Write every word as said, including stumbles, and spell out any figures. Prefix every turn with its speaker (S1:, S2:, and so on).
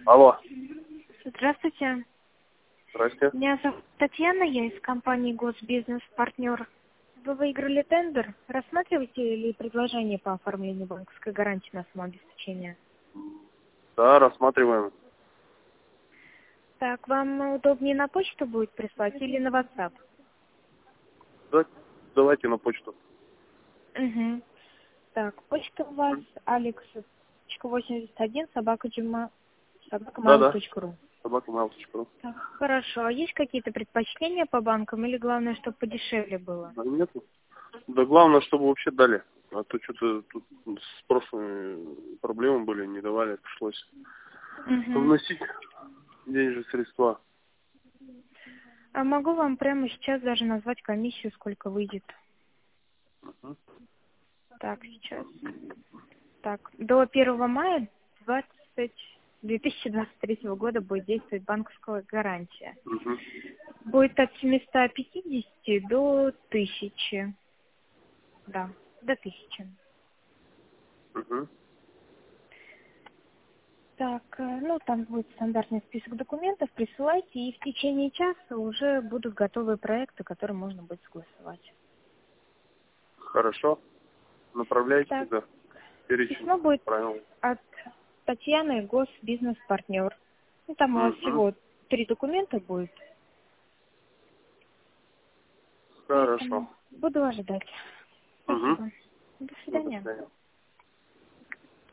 S1: Алло.
S2: Здравствуйте.
S1: Здрасте.
S2: Меня зовут Татьяна, я из компании Госбизнес-партнер. Вы выиграли тендер. Рассматриваете ли предложение по оформлению банковской гарантии на самообеспечение?
S1: Да, рассматриваем.
S2: Так, вам удобнее на почту будет прислать или на WhatsApp?
S1: Да, давайте на почту.
S2: Угу. Так, почта у вас алекс восемьдесят один собака
S1: Да, да.
S2: точка ру.
S1: собака mail точка ру.
S2: Так, хорошо. А есть какие-то предпочтения по банкам или главное, чтобы подешевле было?
S1: Да нет. Да главное, чтобы вообще дали. А то что-то тут с прошлыми проблемы были, не давали, пришлось
S2: Угу.
S1: вносить денежные средства.
S2: А могу вам прямо сейчас даже назвать комиссию, сколько выйдет.
S1: Угу.
S2: Так, сейчас. Так, до первого мая две тысячи двадцать третьего года будет действовать банковская гарантия.
S1: Угу.
S2: Будет от семисот пятидесяти до тысячи. Да, до тысячи.
S1: Угу.
S2: Так, э, ну там будет стандартный список документов, присылайте, и в течение часа уже будут готовые проекты, которые можно будет согласовать.
S1: Хорошо. Направляйте
S2: Так,
S1: тогда перечень
S2: письмо будет
S1: правил.
S2: от Татьяны, Госбизнес-партнер. Ну, там у вас
S1: Угу.
S2: всего три документа будет,
S1: Хорошо.
S2: поэтому буду ожидать.
S1: Угу.
S2: Спасибо. До
S1: До
S2: свидания.
S1: свидания.